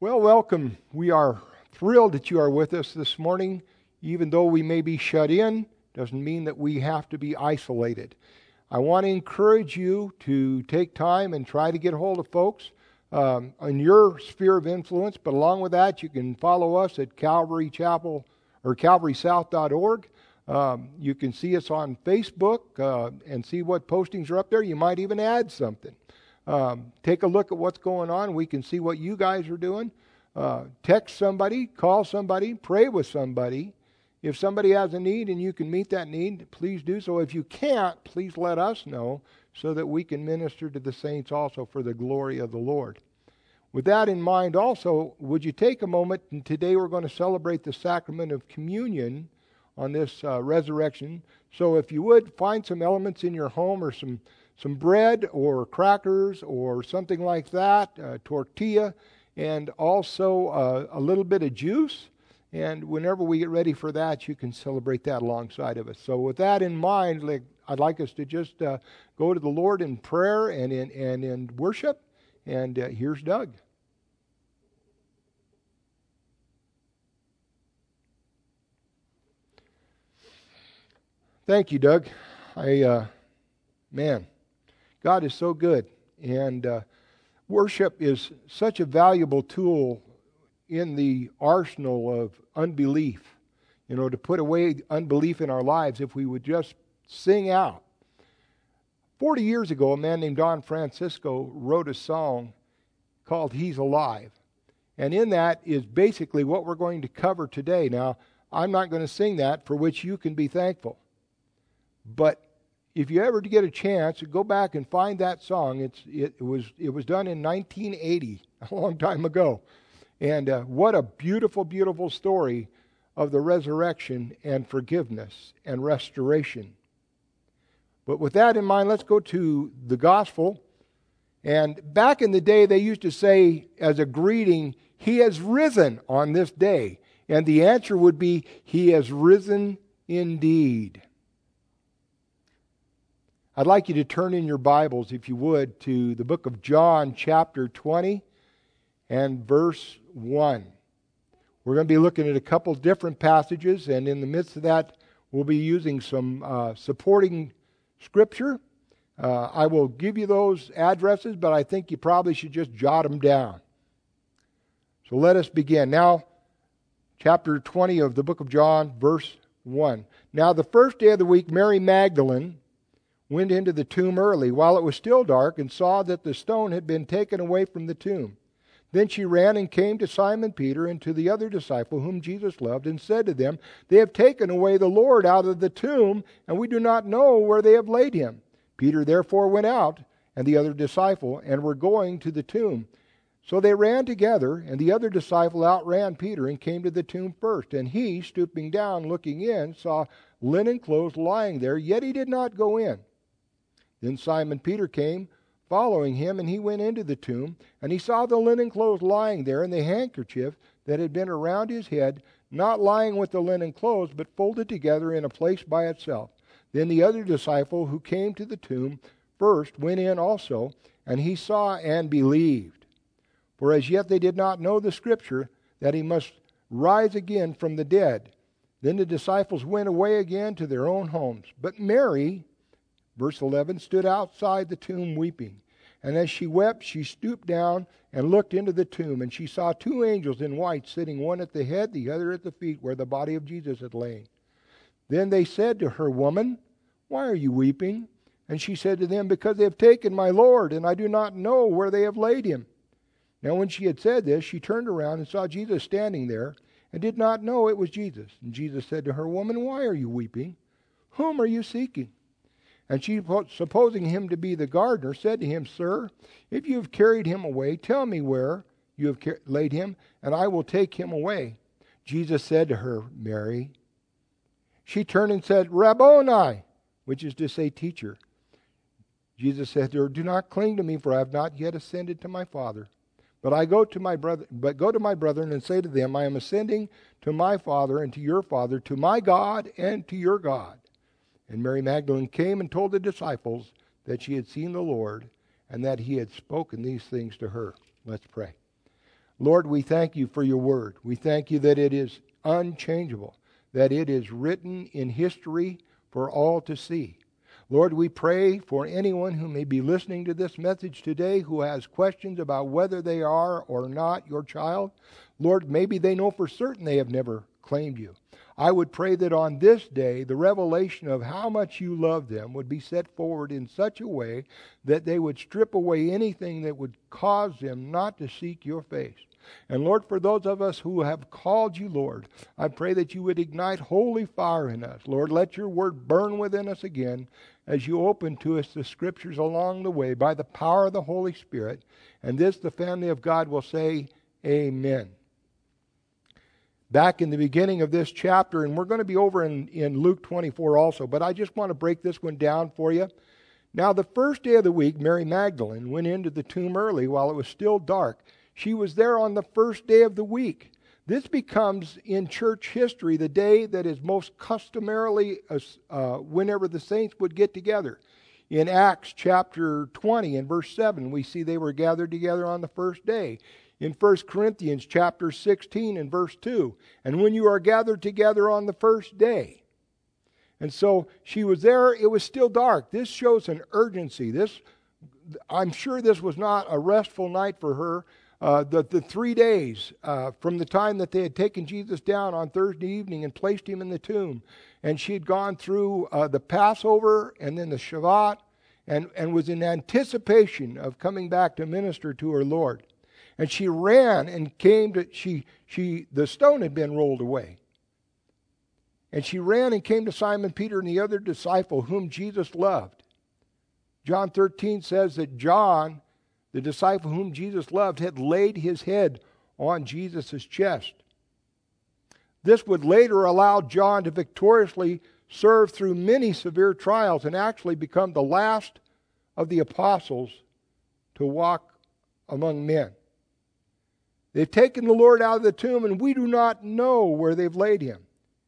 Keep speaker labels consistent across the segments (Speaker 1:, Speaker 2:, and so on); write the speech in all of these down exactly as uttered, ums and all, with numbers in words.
Speaker 1: Well, welcome. We are thrilled that you are with us this morning. Even though we may be shut in, doesn't mean that we have to be isolated. I want to encourage you to take time and try to get hold of folks um, in your sphere of influence. But along with that, you can follow us at Calvary Chapel or calvary south dot org. Um, you can see us on Facebook uh, and see what postings are up there. You might even add something. Um, take a look at what's going on. We can see what you guys are doing. Uh, text somebody, call somebody, pray with somebody. If somebody has a need and you can meet that need, please do so. If you can't, please let us know so that we can minister to the saints also for the glory of the Lord. With that in mind also, would you take a moment, and today we're going to celebrate the sacrament of communion on this uh, resurrection. So if you would, find some elements in your home or some some bread or crackers or something like that, uh, tortilla, and also uh, a little bit of juice. And whenever we get ready for that, you can celebrate that alongside of us. So with that in mind, like, I'd like us to just uh, go to the Lord in prayer and in, and in worship. And uh, here's Doug. Thank you, Doug. I, uh, man... God is so good, and uh, worship is such a valuable tool in the arsenal of unbelief. You know, to put away unbelief in our lives if we would just sing out. Forty years ago, a man named Don Francisco wrote a song called He's Alive. And in that is basically what we're going to cover today. Now, I'm not going to sing that, for which you can be thankful. But if you ever get a chance, go back and find that song. It's it was it was done in nineteen eighty, a long time ago, and uh, what a beautiful, beautiful story of the resurrection and forgiveness and restoration. But with that in mind, let's go to the gospel. And back in the day, they used to say as a greeting, "He has risen on this day," and the answer would be, "He has risen indeed." I'd like you to turn in your Bibles, if you would, to the book of John, chapter twenty, and verse one. We're going to be looking at a couple different passages, and in the midst of that, we'll be using some uh, supporting scripture. Uh, I will give you those addresses, but I think you probably should just jot them down. So let us begin. Now, chapter twenty of the book of John, verse one. Now, the first day of the week, Mary Magdalene went into the tomb early, while it was still dark, and saw that the stone had been taken away from the tomb. Then she ran and came to Simon Peter and to the other disciple whom Jesus loved, and said to them, "They have taken away the Lord out of the tomb, and we do not know where they have laid him." Peter therefore went out, and the other disciple, and were going to the tomb. So they ran together, and the other disciple outran Peter and came to the tomb first. And he, stooping down, looking in, saw linen clothes lying there, yet he did not go in. Then Simon Peter came, following him, and he went into the tomb, and he saw the linen clothes lying there, and the handkerchief that had been around his head, not lying with the linen clothes, but folded together in a place by itself. Then the other disciple who came to the tomb first went in also, and he saw and believed. For as yet they did not know the scripture, that he must rise again from the dead. Then the disciples went away again to their own homes. But Mary, verse eleven, stood outside the tomb weeping. And as she wept, she stooped down and looked into the tomb. And she saw two angels in white sitting, one at the head, the other at the feet, where the body of Jesus had lain. Then they said to her, "Woman, why are you weeping?" And she said to them, "Because they have taken my Lord, and I do not know where they have laid him." Now when she had said this, she turned around and saw Jesus standing there, and did not know it was Jesus. And Jesus said to her, "Woman, why are you weeping? Whom are you seeking?" And she, supposing him to be the gardener, said to him, "Sir, if you have carried him away, tell me where you have laid him, and I will take him away." Jesus said to her, "Mary." She turned and said, "Rabboni," which is to say, teacher. Jesus said to her, "Do not cling to me, for I have not yet ascended to my Father. But I go to my brother, but go to my brethren and say to them, I am ascending to my Father and to your Father, to my God and to your God." And Mary Magdalene came and told the disciples that she had seen the Lord and that he had spoken these things to her. Let's pray. Lord, we thank you for your word. We thank you that it is unchangeable, that it is written in history for all to see. Lord, we pray for anyone who may be listening to this message today who has questions about whether they are or not your child. Lord, maybe they know for certain they have never claimed you. I would pray that on this day, the revelation of how much you love them would be set forward in such a way that they would strip away anything that would cause them not to seek your face. And Lord, for those of us who have called you, Lord, I pray that you would ignite holy fire in us. Lord, let your word burn within us again as you open to us the scriptures along the way by the power of the Holy Spirit. And this, the family of God will say, amen. Back in the beginning of this chapter, and we're going to be over in, in Luke twenty-four also, but I just want to break this one down for you. Now, the first day of the week, Mary Magdalene went into the tomb early while it was still dark. She was there on the first day of the week. This becomes, in church history, the day that is most customarily uh, whenever the saints would get together. In Acts chapter twenty and verse seven, we see they were gathered together on the first day. In First Corinthians chapter sixteen and verse two, and when you are gathered together on the first day. And so she was there, it was still dark. This shows an urgency. This, I'm sure this was not a restful night for her. Uh, the, the three days uh, from the time that they had taken Jesus down on Thursday evening and placed him in the tomb. And she had gone through uh, the Passover and then the Shabbat and, and was in anticipation of coming back to minister to her Lord. And she ran and came to, she, she, the stone had been rolled away. And she ran and came to Simon Peter and the other disciple whom Jesus loved. John thirteen says that John, the disciple whom Jesus loved, had laid his head on Jesus' chest. This would later allow John to victoriously serve through many severe trials and actually become the last of the apostles to walk among men. They've taken the Lord out of the tomb, and we do not know where they've laid him.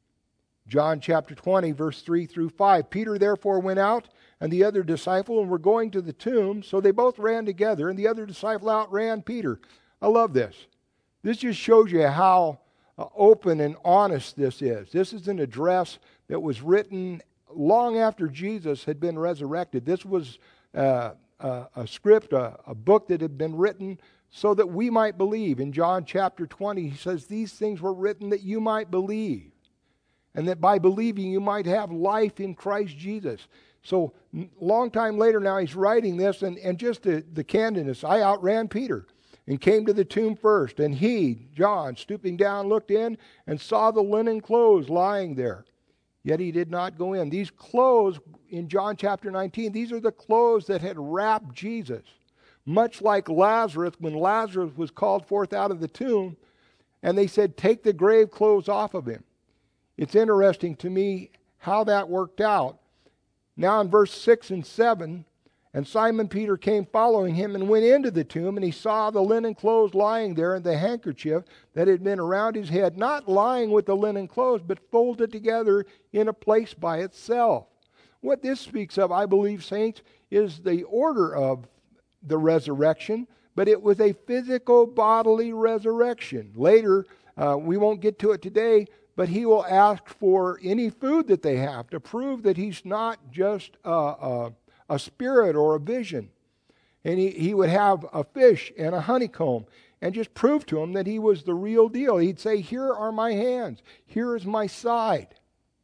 Speaker 1: John chapter twenty, verse three through five. Peter therefore went out, and the other disciple, and were going to the tomb. So they both ran together, and the other disciple outran Peter. I love this. This just shows you how uh, open and honest this is. This is an address that was written long after Jesus had been resurrected. This was uh, a, a script, a, a book that had been written so that we might believe. In John chapter twenty, he says, these things were written that you might believe, and that by believing you might have life in Christ Jesus. So, long time later now, he's writing this, and, and just the, the candidness. I outran Peter and came to the tomb first, and he, John, stooping down, looked in and saw the linen clothes lying there. Yet he did not go in. These clothes, in John chapter nineteen, these are the clothes that had wrapped Jesus. Much like Lazarus, when Lazarus was called forth out of the tomb, and they said, take the grave clothes off of him. It's interesting to me how that worked out. Now in verse six and seven, and Simon Peter came following him and went into the tomb, and he saw the linen clothes lying there and the handkerchief that had been around his head, not lying with the linen clothes, but folded together in a place by itself. What this speaks of, I believe, saints, is the order of the resurrection, but it was a physical bodily resurrection. Later, uh, we won't get to it today, but he will ask for any food that they have to prove that he's not just a, a, a spirit or a vision. And he, he would have a fish and a honeycomb and just prove to him that he was the real deal. He'd say, here are my hands. Here is my side.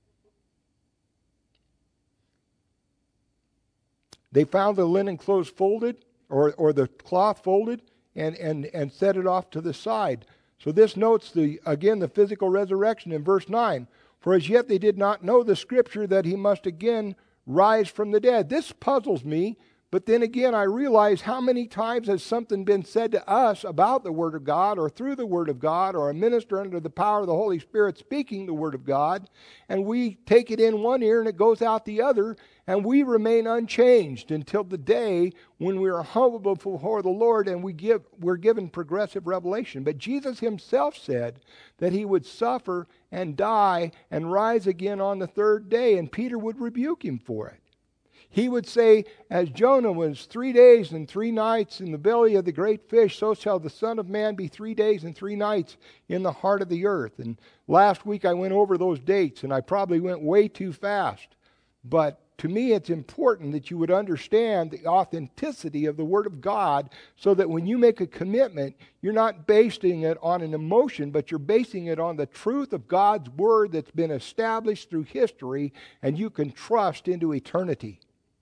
Speaker 1: They found the linen clothes folded, or, or the cloth folded, and, and, and set it off to the side. So this notes, the again, the physical resurrection in verse nine. For as yet they did not know the scripture that he must again rise from the dead. This puzzles me, but then again I realize how many times has something been said to us about the Word of God, or through the Word of God, or a minister under the power of the Holy Spirit speaking the Word of God, and we take it in one ear and it goes out the other, and we remain unchanged until the day when we are humble before the Lord and we give, we're given progressive revelation. But Jesus himself said that he would suffer and die and rise again on the third day, and Peter would rebuke him for it. He would say, as Jonah was three days and three nights in the belly of the great fish, so shall the Son of Man be three days and three nights in the heart of the earth. And last week I went over those dates, and I probably went way too fast. But to me, it's important that you would understand the authenticity of the Word of God so that when you make a commitment, you're not basing it on an emotion, but you're basing it on the truth of God's Word that's been established through history and you can trust into eternity.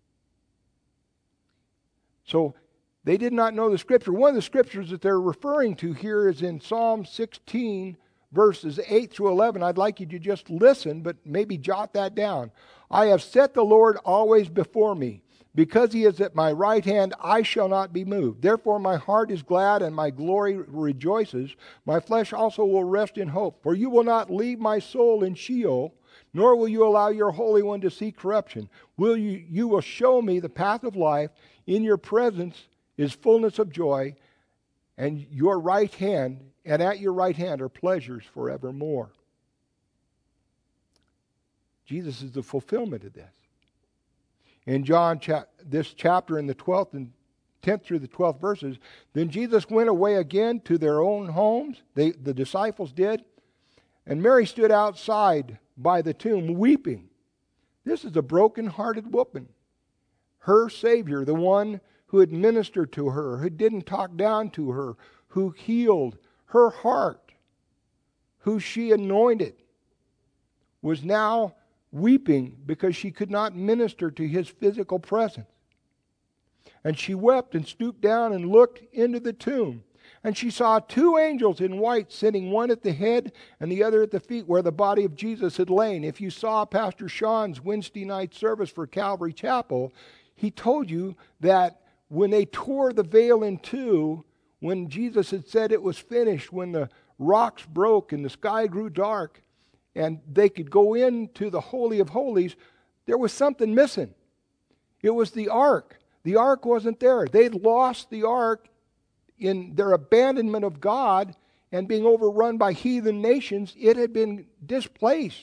Speaker 1: So they did not know the Scripture. One of the Scriptures that they're referring to here is in Psalm sixteen, verses eight through eleven. I'd like you to just listen, but maybe jot that down. I have set the Lord always before me. Because he is at my right hand, I shall not be moved. Therefore my heart is glad and my glory rejoices. My flesh also will rest in hope. For you will not leave my soul in Sheol, nor will you allow your Holy One to see corruption. Will you, you will show me the path of life. In your presence is fullness of joy, and your right hand, and at your right hand are pleasures forevermore. Jesus is the fulfillment of this. In John, cha- this chapter in the twelfth and tenth through the twelfth verses, then Jesus went away again to their own homes. They, the disciples did. And Mary stood outside by the tomb weeping. This is a broken-hearted woman. Her Savior, the one who had ministered to her, who didn't talk down to her, who healed her heart, who she anointed, was now weeping because she could not minister to his physical presence. And she wept and stooped down and looked into the tomb. And she saw two angels in white sitting, one at the head and the other at the feet where the body of Jesus had lain. If you saw Pastor Sean's Wednesday night service for Calvary Chapel, he told you that when they tore the veil in two, when Jesus had said it was finished, when the rocks broke and the sky grew dark, and they could go into the Holy of Holies, there was something missing. It was the ark. The ark wasn't there. They'd lost the ark in their abandonment of God and being overrun by heathen nations. It had been displaced.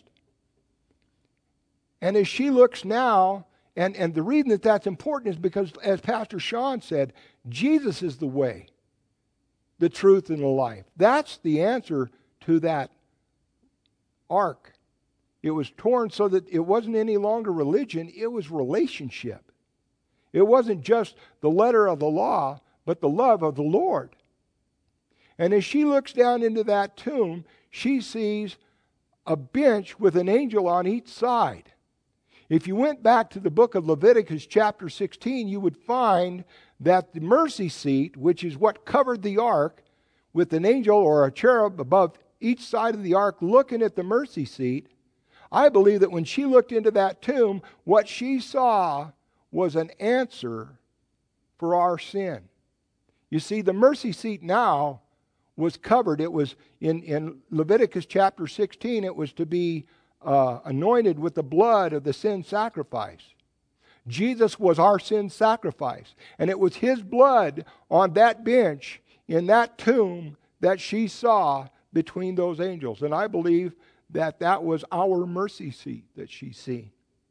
Speaker 1: And as she looks now, and, and the reason that that's important is because, as Pastor Sean said, Jesus is the way, the truth, and the life. That's the answer to that ark. It was torn so that it wasn't any longer religion, it was relationship. It wasn't just the letter of the law, but the love of the Lord. And as she looks down into that tomb, she sees a bench with an angel on each side. If you went back to the book of Leviticus chapter sixteen, you would find that the mercy seat, which is what covered the ark, with an angel or a cherub above each side of the ark looking at the mercy seat, I believe that when she looked into that tomb, what she saw was an answer for our sin. You see, the mercy seat now was covered. It was in, in Leviticus chapter sixteen, it was to be uh, anointed with the blood of the sin sacrifice. Jesus was our sin sacrifice. And it was his blood on that bench in that tomb that she saw between those angels. And I believe that that was our mercy seat that she seen.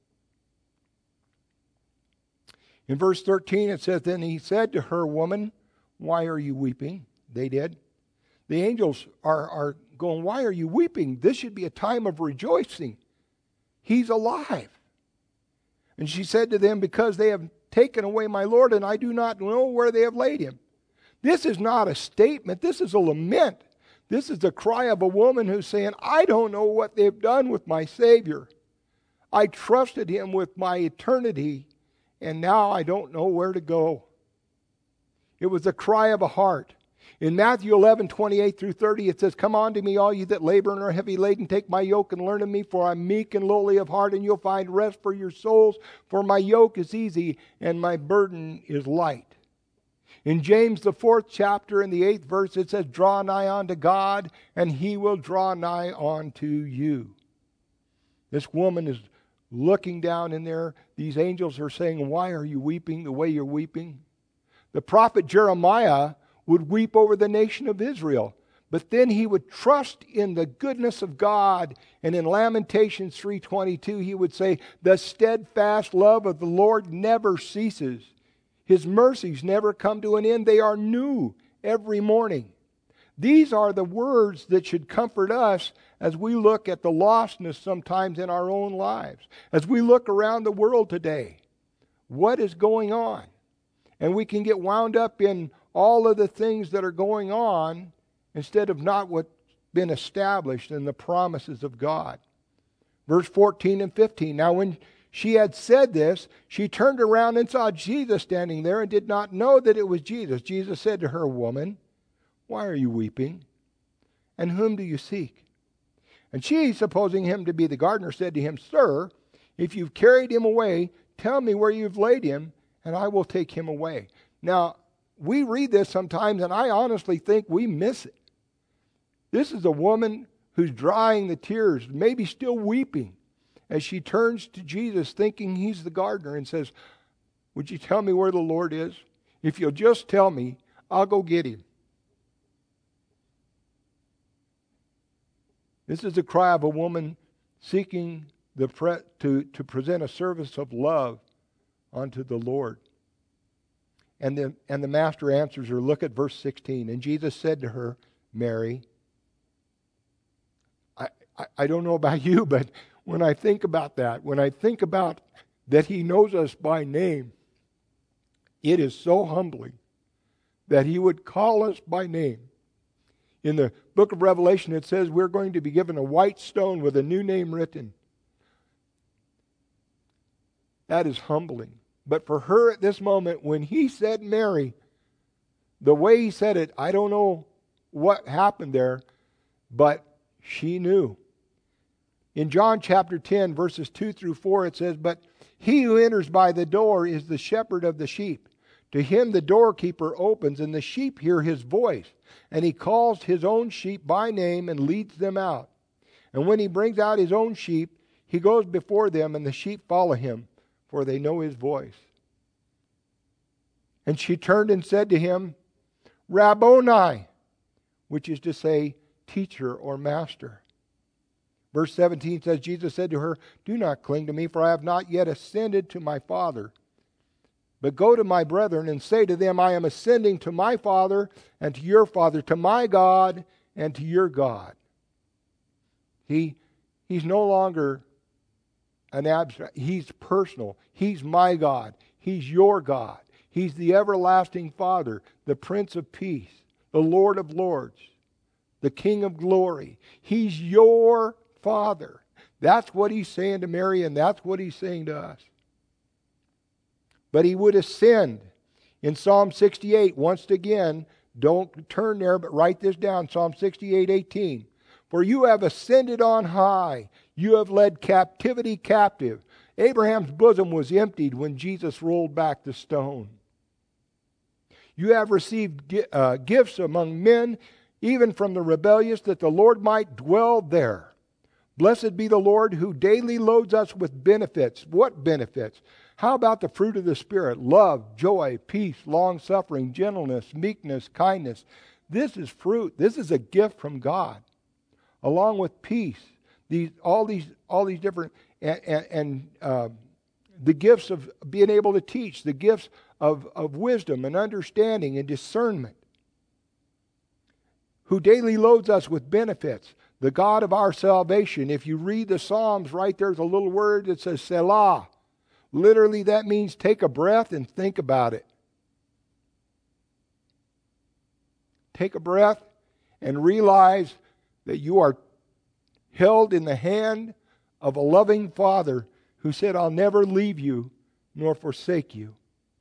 Speaker 1: In verse thirteen it says, then he said to her, woman, why are you weeping? They did. The angels are, are going, why are you weeping? This should be a time of rejoicing. He's alive. And she said to them, because they have taken away my Lord, and I do not know where they have laid him. This is not a statement. This is a lament. This is the cry of a woman who's saying, I don't know what they've done with my Savior. I trusted him with my eternity, and now I don't know where to go. It was the cry of a heart. In Matthew eleven, twenty-eight through thirty, it says, come unto me, all you that labor and are heavy laden, take my yoke and learn of me, for I'm meek and lowly of heart, and you'll find rest for your souls. For my yoke is easy, and my burden is light. In James, the fourth chapter, in the eighth verse, it says, draw nigh unto God, and he will draw nigh unto you. This woman is looking down in there. These angels are saying, why are you weeping the way you're weeping? The prophet Jeremiah would weep over the nation of Israel But then he would trust in the goodness of God. And in Lamentations three twenty-two, he would say, the steadfast love of the Lord never ceases. His mercies never come to an end. They are new every morning. These are the words that should comfort us as we look at the lostness sometimes in our own lives. As we look around the world today, what is going on? And we can get wound up in all of the things that are going on instead of not what's been established in the promises of God. Verse fourteen and fifteen. Now when she had said this, she turned around and saw Jesus standing there and did not know that it was Jesus. Jesus said to her, woman, why are you weeping? And whom do you seek? And she, supposing him to be the gardener, said to him, Sir, if you've carried him away, tell me where you've laid him, and I will take him away. Now, we read this sometimes, and I honestly think we miss it. This is a woman who's drying the tears, maybe still weeping, as she turns to Jesus, thinking he's the gardener, and says, would you tell me where the Lord is? If you'll just tell me, I'll go get him. This is the cry of a woman seeking the pre- to, to present a service of love unto the Lord. And the, and the master answers her. Look at verse sixteen. And Jesus said to her, Mary. I, I, I don't know about you, but when I think about that, when I think about that he knows us by name, it is so humbling that he would call us by name. In the book of Revelation, it says we're going to be given a white stone with a new name written. That is humbling. But for her at this moment, when he said Mary, the way he said it, I don't know what happened there, but she knew. In John chapter ten, verses two through four, it says, But he who enters by the door is the shepherd of the sheep. To him the doorkeeper opens, and the sheep hear his voice. And he calls his own sheep by name and leads them out. And when he brings out his own sheep, he goes before them, and the sheep follow him, for they know his voice. And she turned and said to him, Rabboni, which is to say, teacher or master. Verse seventeen says, Jesus said to her, Do not cling to me, for I have not yet ascended to my Father. But go to my brethren and say to them, I am ascending to my Father and to your Father, to my God and to your God. He, he's no longer an abstract. He's personal. He's my God. He's your God. He's the everlasting Father, the Prince of Peace, the Lord of Lords, the King of Glory. He's your Father. That's what he's saying to Mary, and that's what he's saying to us. But he would ascend. In Psalm sixty-eight, once again, don't turn there, but write this down, Psalm sixty-eight, eighteen. For you have ascended on high. You have led captivity captive. Abraham's bosom was emptied when Jesus rolled back the stone. You have received uh, gifts among men, even from the rebellious, that the Lord might dwell there. Blessed be the Lord who daily loads us with benefits. What benefits? How about the fruit of the Spirit? Love, joy, peace, long-suffering, gentleness, meekness, kindness. This is fruit. This is a gift from God. Along with peace. These, all these, all these different, and, and, and uh, the gifts of being able to teach, the gifts of, of wisdom and understanding and discernment. Who daily loads us with benefits. The God of our salvation. If you read the Psalms, right there's a little word that says Selah. Literally, that means take a breath and think about it. Take a breath and realize that you are held in the hand of a loving Father who said, I'll never leave you nor forsake you.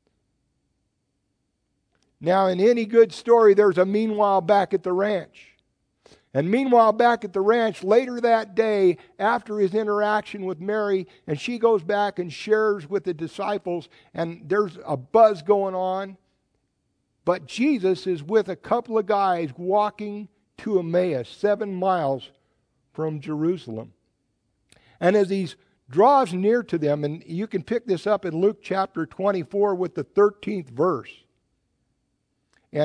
Speaker 1: Now, in any good story, there's a meanwhile back at the ranch. And meanwhile, back at the ranch, later that day, after his interaction with Mary, and she goes back and shares with the disciples, and there's a buzz going on. But Jesus is with a couple of guys walking to Emmaus, seven miles from Jerusalem. And as he draws near to them, and you can pick this up in Luke chapter twenty-four with the thirteenth verse. And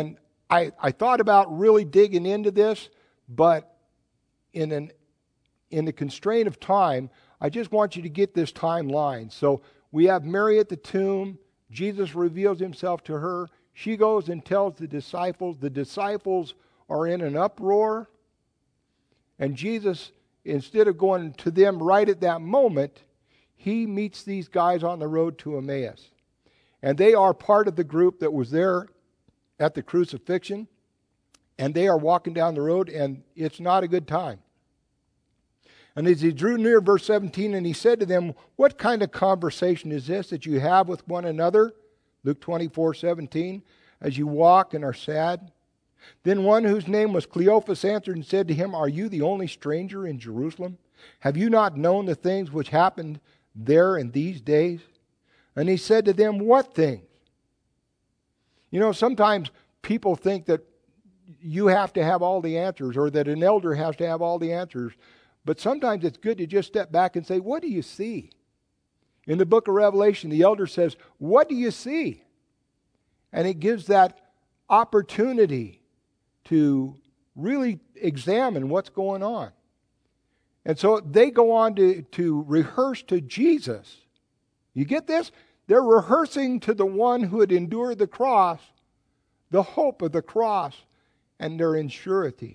Speaker 1: I, I thought about really digging into this, but in an in the constraint of time, I just want you to get this timeline. So we have Mary at the tomb. Jesus reveals himself to her. She goes and tells the disciples. The disciples are in an uproar. And Jesus, instead of going to them right at that moment, he meets these guys on the road to Emmaus. And they are part of the group that was there at the crucifixion. And they are walking down the road, and it's not a good time. And as he drew near, verse seventeen, and he said to them, "What kind of conversation is this that you have with one another?" Luke twenty-four seventeen, "as you walk and are sad?" Then one whose name was Cleophas answered and said to him, "Are you the only stranger in Jerusalem? Have you not known the things which happened there in these days?" And he said to them, "What things?" You know, sometimes people think that you have to have all the answers, or that an elder has to have all the answers. But sometimes it's good to just step back and say, what do you see? In the book of Revelation, the elder says, what do you see? And it gives that opportunity to really examine what's going on. And so they go on to, to rehearse to Jesus. You get this? They're rehearsing to the one who had endured the cross, the hope of the cross, and their in surety.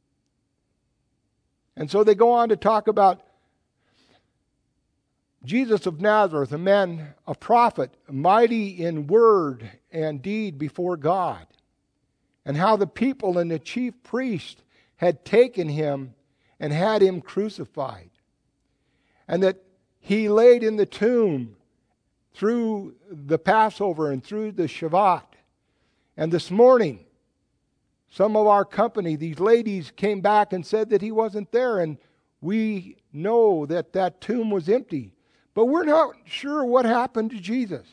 Speaker 1: And so they go on to talk about Jesus of Nazareth, a man, a prophet, mighty in word and deed before God, and how the people and the chief priest had taken him and had him crucified, and that he laid in the tomb through the Passover and through the Shabbat. And this morning, some of our company, these ladies, came back and said that he wasn't there, and we know that that tomb was empty. But we're not sure what happened to Jesus.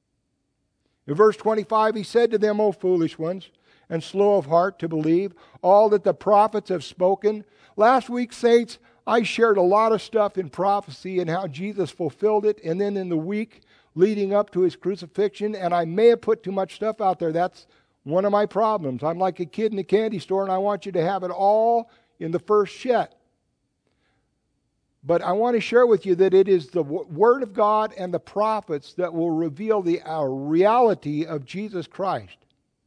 Speaker 1: In verse twenty-five, he said to them, "O foolish ones, and slow of heart to believe all that the prophets have spoken." Last week, saints, I shared a lot of stuff in prophecy and how Jesus fulfilled it, and then in the week leading up to his crucifixion, and I may have put too much stuff out there. That's one of my problems. I'm like a kid in a candy store, and I want you to have it all in the first set. But I want to share with you that it is the Word of God and the prophets that will reveal the uh, reality of Jesus Christ.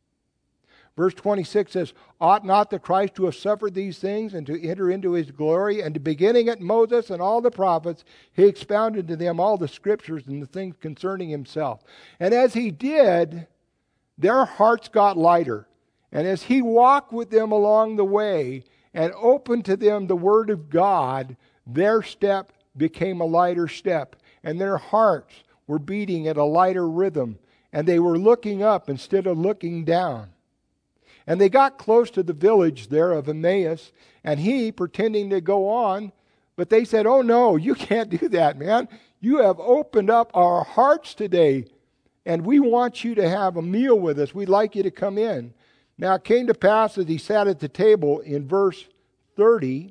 Speaker 1: Verse twenty-six says, "Ought not the Christ to have suffered these things and to enter into his glory? And beginning at Moses and all the prophets, he expounded to them all the scriptures and the things concerning himself." And as he did, their hearts got lighter. And as he walked with them along the way and opened to them the Word of God, their step became a lighter step. And their hearts were beating at a lighter rhythm. And they were looking up instead of looking down. And they got close to the village there of Emmaus, and he pretending to go on, but they said, "Oh no, you can't do that, man. You have opened up our hearts today, and we want you to have a meal with us. We'd like you to come in." Now it came to pass as he sat at the table in verse thirty,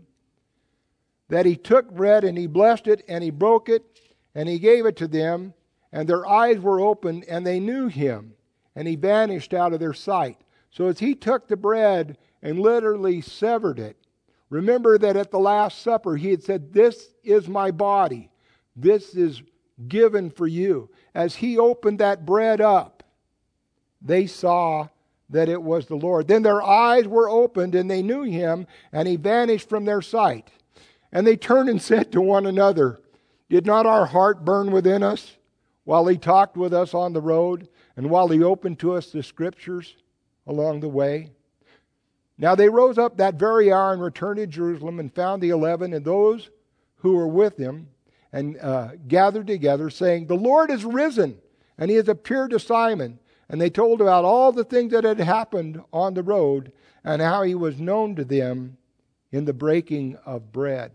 Speaker 1: that he took bread and he blessed it and he broke it and he gave it to them, and their eyes were opened and they knew him, and he vanished out of their sight. So as he took the bread and literally severed it, remember that at the Last Supper he had said, "This is my body. This is given for you." As he opened that bread up, they saw that it was the Lord. Then their eyes were opened and they knew him, and he vanished from their sight. And they turned and said to one another, "Did not our heart burn within us while he talked with us on the road, and while he opened to us the scriptures along the way?" Now they rose up that very hour and returned to Jerusalem, and found the eleven and those who were with him, and uh, gathered together, saying, "The Lord is risen, and he has appeared to Simon." And they told about all the things that had happened on the road, and how he was known to them in the breaking of bread.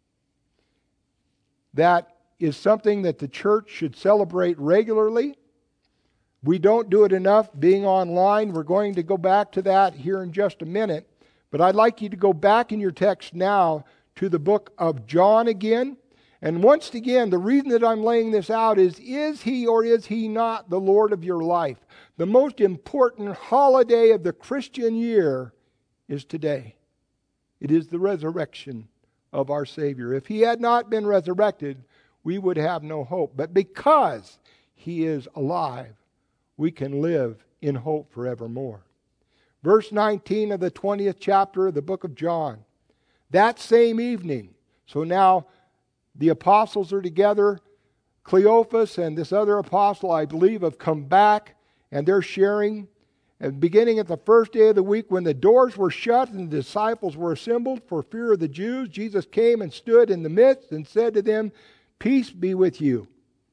Speaker 1: That is something that the church should celebrate regularly. We don't do it enough being online. We're going to go back to that here in just a minute. But I'd like you to go back in your text now to the book of John again. And once again, the reason that I'm laying this out is, is he or is he not the Lord of your life? The most important holiday of the Christian year is today. It is the resurrection of our Savior. If he had not been resurrected, we would have no hope. But because he is alive, we can live in hope forevermore. Verse nineteen of the twentieth chapter of the book of John. That same evening, so now the apostles are together. Cleophas and this other apostle, I believe, have come back, and they're sharing. And beginning at the first day of the week, when the doors were shut and the disciples were assembled for fear of the Jews, Jesus came and stood in the midst and said to them, "Peace be with you."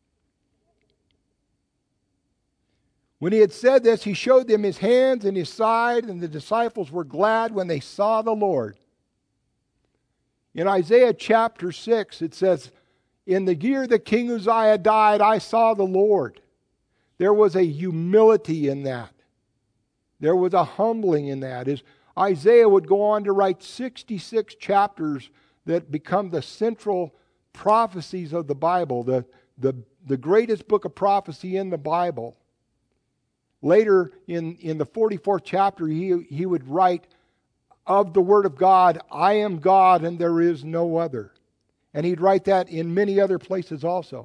Speaker 1: When he had said this, he showed them his hands and his side, and the disciples were glad when they saw the Lord. In Isaiah chapter six, it says, "In the year that King Uzziah died, I saw the Lord." There was a humility in that. There was a humbling in that. As Isaiah would go on to write sixty-six chapters that become the central prophecies of the Bible, the, the, the greatest book of prophecy in the Bible. Later in, in the forty-fourth chapter, he, he would write of the Word of God, "I am God and there is no other." And he'd write that in many other places also.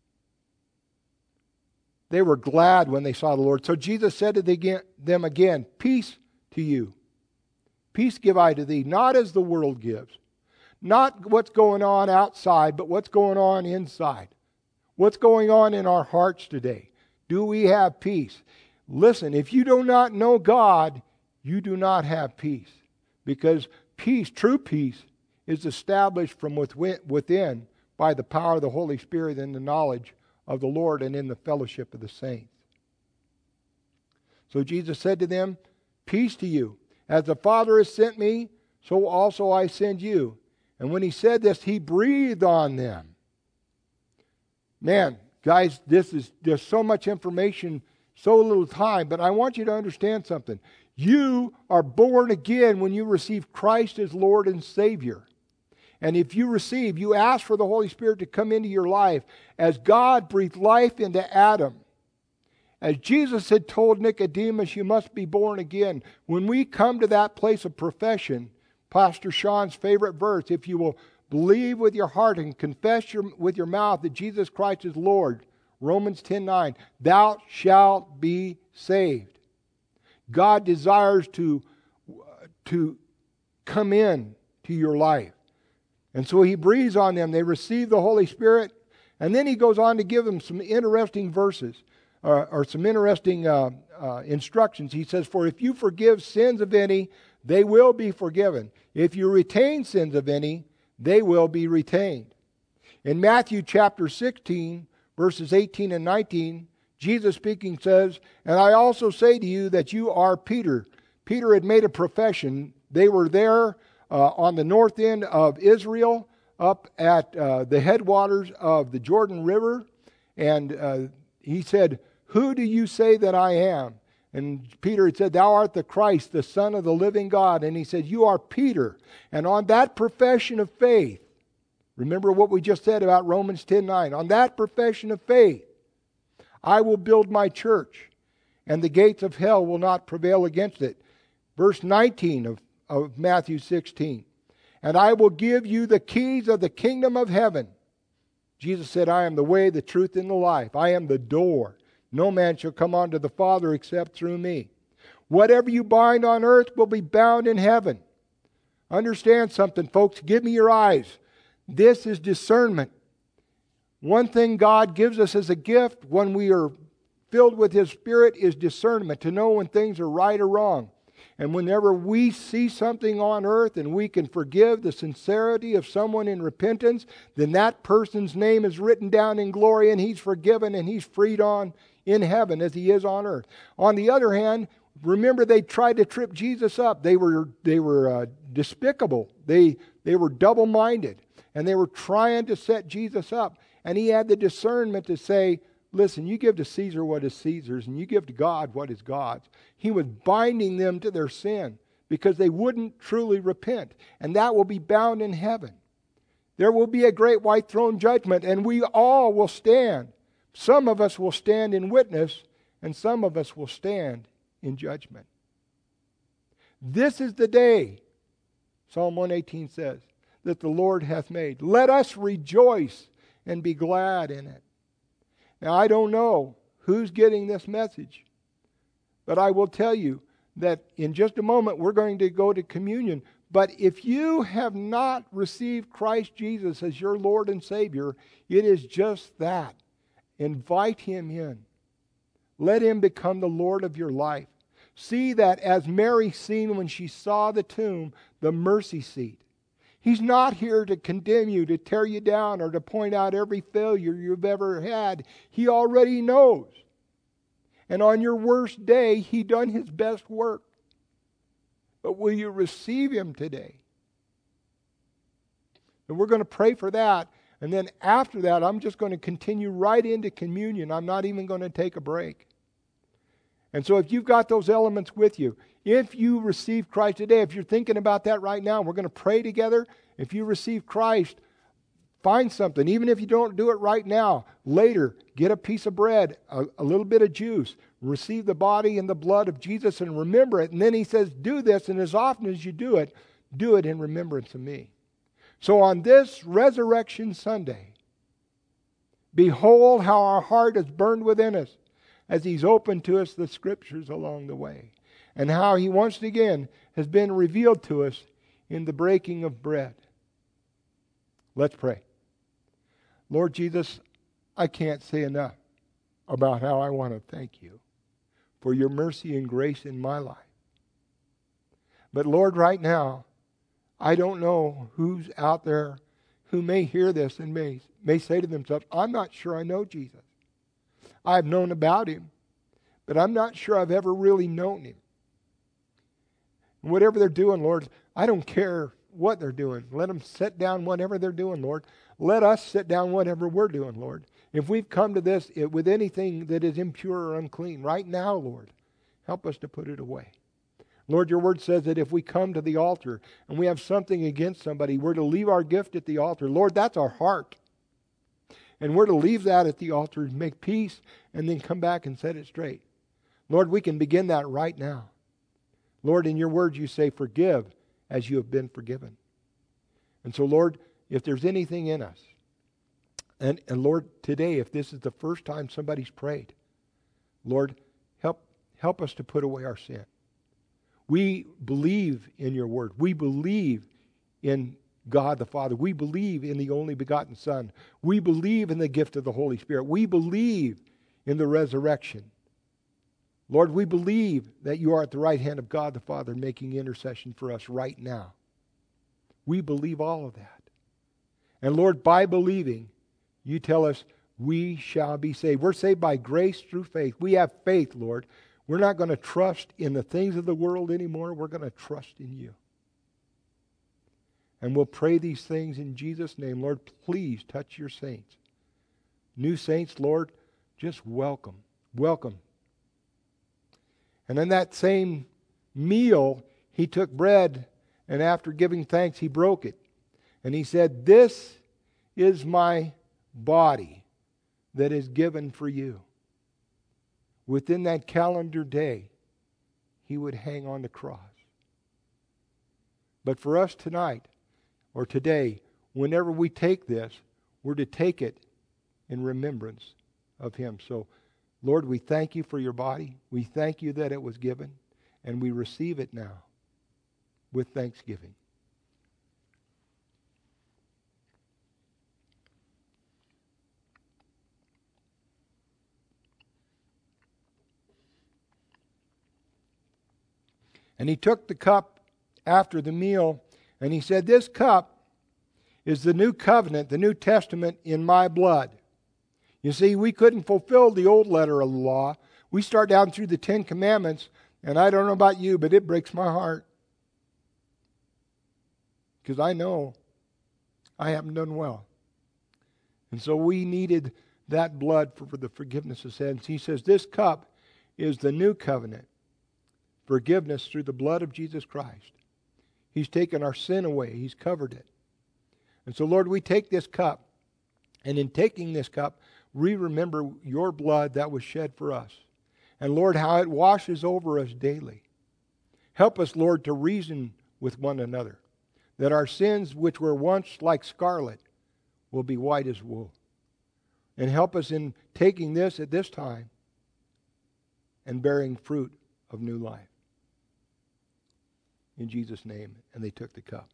Speaker 1: They were glad when they saw the Lord. So Jesus said to them again, "Peace to you. Peace give I to thee, not as the world gives." Not what's going on outside, but what's going on inside. What's going on in our hearts today. Do we have peace? Listen, if you do not know God, you do not have peace. Because peace, true peace, is established from within by the power of the Holy Spirit and the knowledge of the Lord and in the fellowship of the saints. So Jesus said to them, "Peace to you. As the Father has sent me, so also I send you." And when he said this, he breathed on them. Man, guys, this is there's so much information, so little time, but I want you to understand something. You are born again when you receive Christ as Lord and Savior. And if you receive, you ask for the Holy Spirit to come into your life as God breathed life into Adam. As Jesus had told Nicodemus, you must be born again. When we come to that place of profession, Pastor Sean's favorite verse, if you will believe with your heart and confess your, with your mouth that Jesus Christ is Lord, Romans ten nine, thou shalt be saved. God desires to, to come in to your life. And so he breathes on them. They receive the Holy Spirit. And then he goes on to give them some interesting verses, uh, or some interesting uh, uh, instructions. He says, "For if you forgive sins of any, they will be forgiven. If you retain sins of any, they will be retained." In Matthew chapter sixteen, verses eighteen and nineteen, Jesus speaking says, "And I also say to you that you are Peter." Peter had made a profession. They were there uh, on the north end of Israel, up at uh, the headwaters of the Jordan River. And uh, he said, "Who do you say that I am?" And Peter had said, "Thou art the Christ, the Son of the living God." And he said, "You are Peter." And on that profession of faith, remember what we just said about Romans ten nine, on that profession of faith, I will build my church, and the gates of hell will not prevail against it. Verse nineteen of, of Matthew sixteen. "And I will give you the keys of the kingdom of heaven." Jesus said, "I am the way, the truth, and the life. I am the door. No man shall come unto the Father except through me. Whatever you bind on earth will be bound in heaven." Understand something, folks. Give me your eyes. This is discernment. One thing God gives us as a gift when we are filled with His Spirit is discernment, to know when things are right or wrong. And whenever we see something on earth and we can forgive the sincerity of someone in repentance, then that person's name is written down in glory and he's forgiven and he's freed on in heaven as he is on earth. On the other hand, remember they tried to trip Jesus up. They were they were uh, despicable. They they were double-minded, and they were trying to set Jesus up. And he had the discernment to say, "Listen, you give to Caesar what is Caesar's, and you give to God what is God's." He was binding them to their sin because they wouldn't truly repent. And that will be bound in heaven. There will be a great white throne judgment, and we all will stand. Some of us will stand in witness, and some of us will stand in judgment. This is the day, Psalm one eighteen says, that the Lord hath made. Let us rejoice and be glad in it. Now, I don't know who's getting this message, but I will tell you that in just a moment we're going to go to communion. But if you have not received Christ Jesus as your Lord and Savior, it is just that. Invite Him in. Let Him become the Lord of your life. See that as Mary seen when she saw the tomb, the mercy seat. He's not here to condemn you, to tear you down, or to point out every failure you've ever had. He already knows. And on your worst day, He done His best work. But will you receive Him today? And we're going to pray for that. And then after that, I'm just going to continue right into communion. I'm not even going to take a break. And so if you've got those elements with you, if you receive Christ today, if you're thinking about that right now, we're going to pray together. If you receive Christ, find something. Even if you don't do it right now, later, get a piece of bread, a, a little bit of juice, receive the body and the blood of Jesus and remember it. And then He says, do this, and as often as you do it, do it in remembrance of me. So on this Resurrection Sunday, behold how our heart is burned within us as He's opened to us the Scriptures along the way, and how He once again has been revealed to us in the breaking of bread. Let's pray. Lord Jesus, I can't say enough about how I want to thank You for Your mercy and grace in my life. But Lord, right now, I don't know who's out there who may hear this and may, may say to themselves, I'm not sure I know Jesus. I've known about Him, but I'm not sure I've ever really known Him. And whatever they're doing, Lord, I don't care what they're doing. Let them sit down whatever they're doing, Lord. Let us sit down whatever we're doing, Lord. If we've come to this it, with anything that is impure or unclean, right now, Lord, help us to put it away. Lord, Your word says that if we come to the altar and we have something against somebody, we're to leave our gift at the altar. Lord, that's our heart. And we're to leave that at the altar and make peace and then come back and set it straight. Lord, we can begin that right now. Lord, in Your word You say, forgive as You have been forgiven. And so, Lord, if there's anything in us, and, and Lord, today, if this is the first time somebody's prayed, Lord, help, help us to put away our sin. We believe in Your word. We believe in God the Father. We believe in the only begotten Son. We believe in the gift of the Holy Spirit. We believe in the resurrection. Lord, we believe that You are at the right hand of God the Father making intercession for us right now. We believe all of that. And Lord, by believing, You tell us we shall be saved. We're saved by grace through faith. We have faith, Lord. We're not going to trust in the things of the world anymore. We're going to trust in You. And we'll pray these things in Jesus' name. Lord, please touch Your saints. New saints, Lord, just welcome. Welcome. And in that same meal, He took bread, and after giving thanks, He broke it. And He said, this is my body that is given for you. Within that calendar day, He would hang on the cross. But for us tonight, or today, whenever we take this, we're to take it in remembrance of Him. So, Lord, we thank You for Your body. We thank You that it was given, and we receive it now with thanksgiving. And He took the cup after the meal, and He said, this cup is the new covenant, the New Testament in my blood. You see, we couldn't fulfill the old letter of the law. We start down through the Ten Commandments, and I don't know about you, but it breaks my heart. Because I know I haven't done well. And so we needed that blood for, for the forgiveness of sins. He says, this cup is the new covenant. Forgiveness through the blood of Jesus Christ. He's taken our sin away. He's covered it. And so, Lord, we take this cup, and in taking this cup, we remember your blood that was shed for us. And Lord, how it washes over us daily. Help us, Lord, to reason with one another, that our sins, which were once like scarlet, will be white as wool. And help us in taking this at this time and bearing fruit of new life. In Jesus' name. And they took the cup.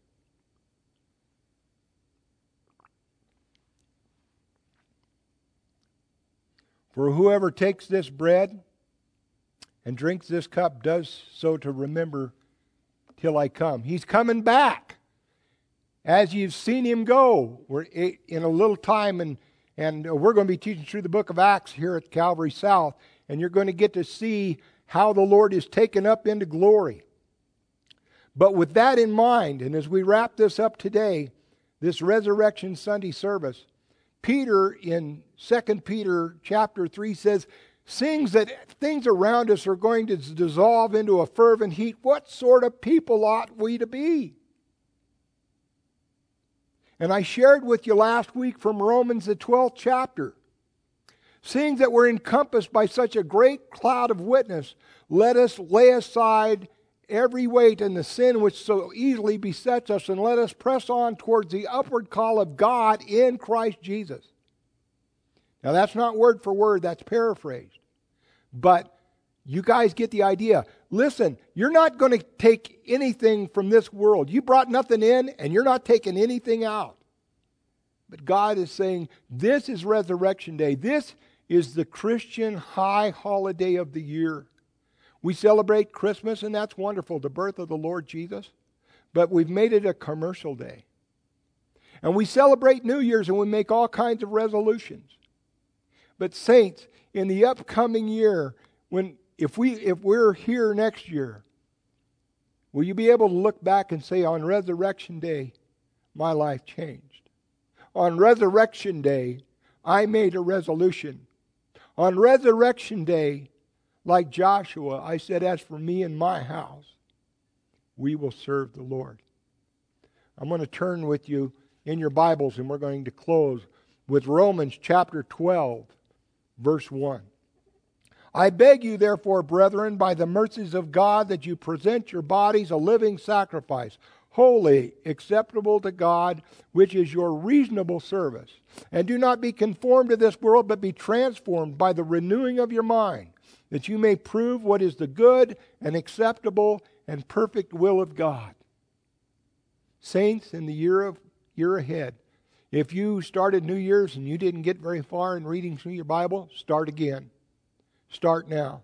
Speaker 1: For whoever takes this bread and drinks this cup does so to remember till I come. He's coming back. As you've seen him go, we're in a little time, and, and we're going to be teaching through the book of Acts here at Calvary South, and you're going to get to see how the Lord is taken up into glory. But with that in mind, and as we wrap this up today, this Resurrection Sunday service, Peter in Second Peter chapter three says, seeing that things around us are going to dissolve into a fervent heat, what sort of people ought we to be? And I shared with you last week from Romans the twelfth chapter. Seeing that we're encompassed by such a great cloud of witness, let us lay aside every weight and the sin which so easily besets us, and let us press on towards the upward call of God in Christ Jesus. Now that's not word for word, that's paraphrased. But you guys get the idea. Listen, you're not going to take anything from this world. You brought nothing in, and you're not taking anything out. But God is saying, this is Resurrection Day. This is the Christian high holiday of the year. We celebrate Christmas, and that's wonderful, the birth of the Lord Jesus. But we've made it a commercial day. And we celebrate New Year's, and we make all kinds of resolutions. But saints, in the upcoming year, when if we if we're here next year, will you be able to look back and say, on Resurrection Day, my life changed? On Resurrection Day, I made a resolution. On Resurrection Day, like Joshua, I said, as for me and my house, we will serve the Lord. I'm going to turn with you in your Bibles, and we're going to close with Romans chapter twelve, verse one. I beg you, therefore, brethren, by the mercies of God, that you present your bodies a living sacrifice, holy, acceptable to God, which is your reasonable service. And do not be conformed to this world, but be transformed by the renewing of your mind, that you may prove what is the good and acceptable and perfect will of God. Saints, in the year of year ahead, if you started New Year's and you didn't get very far in reading through your Bible, start again. Start now.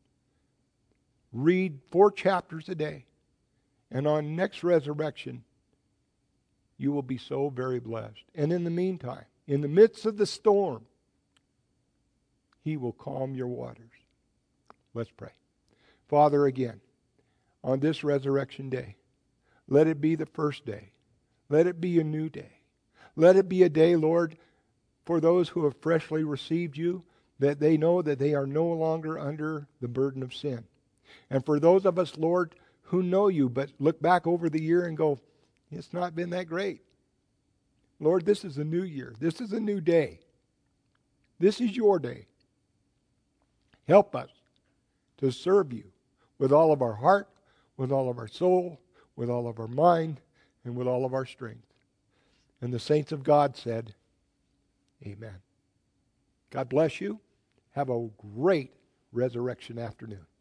Speaker 1: Read four chapters a day. And on next resurrection, you will be so very blessed. And in the meantime, in the midst of the storm, He will calm your waters. Let's pray. Father, again, on this resurrection day, let it be the first day. Let it be a new day. Let it be a day, Lord, for those who have freshly received you, that they know that they are no longer under the burden of sin. And for those of us, Lord, who know you, but look back over the year and go, it's not been that great. Lord, this is a new year. This is a new day. This is your day. Help us to serve you with all of our heart, with all of our soul, with all of our mind, and with all of our strength. And the saints of God said, amen. God bless you. Have a great resurrection afternoon.